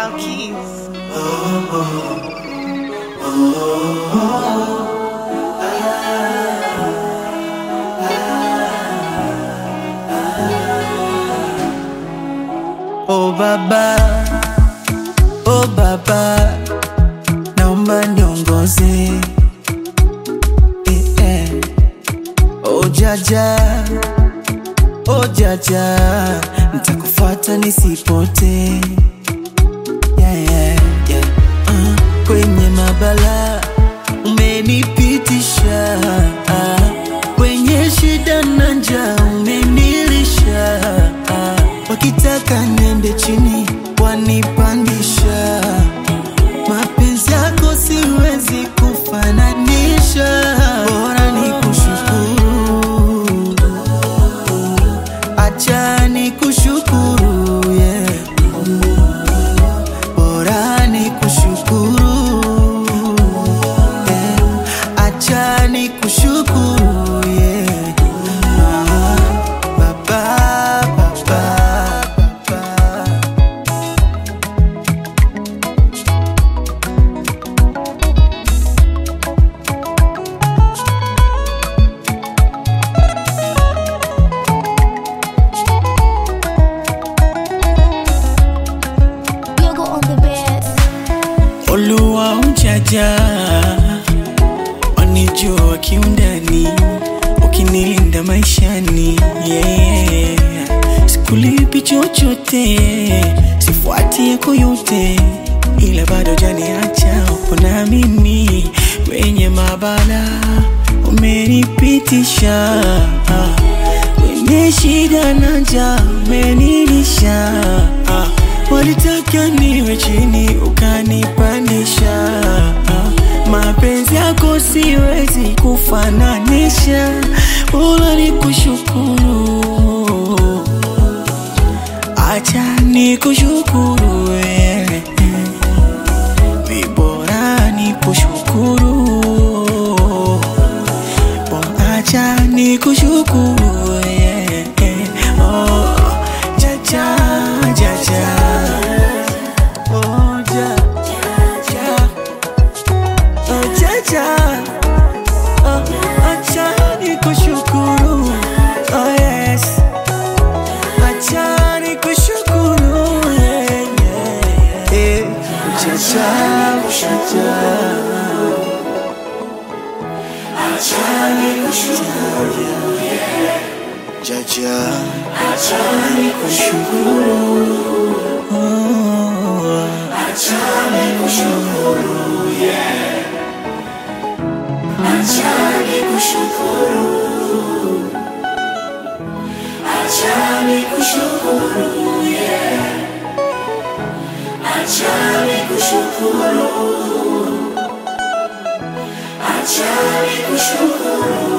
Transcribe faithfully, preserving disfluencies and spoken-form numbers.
Keys. Oh baba, oh baba, naomba niongoze. Eh, eh. Oh jaja, oh jaja, nitakufuata nisipote. Yeah, yeah, yeah. Uh, kwenye mabala umenipitisha, uh, kwenye shida na njaa umenilisha, uh, wakitaka niende chini wanipandisha. Mapenzi yako siwezi kufananisha, bora nikushukuru, acha nikushukuru, yeah. Bora nikushukuru, yeah. Acha nikushukuru, yeah. Baba, baba, baba. Yogo on the bed. Oluwa ujaja, wanijua kiundani, ukinilinda maishani, yeah. Sikulipi chochote, sifuati yako yote, ila bado janiacha upo na mimi. Kwenye mabala umenipitisha, kwenye shida na njaa umenilisha, walitaka niwe chini ukanipandisha. Mapenzi yako siwezi kufananisha, bora nikushukuru, acha nikushukuru, yeah. Bora nikushukuru, bora acha nikushukuru, yeah. Oh, jaja, jaja. Oh, ja, ja. Oh, jaja. Oh, acha nikushukuru. Oh, yes. Acha nikushukuru, yeah, yeah, yeah. Eh, jaja, jaja. Acha nikushukuru, yeah. Jaja. Acha nikushukuru. Oh, acha nikushukuru, yeah. Acha nikushukuru, acha nikushukuru, yeah. Acha nikushukuru, acha nikushukuru.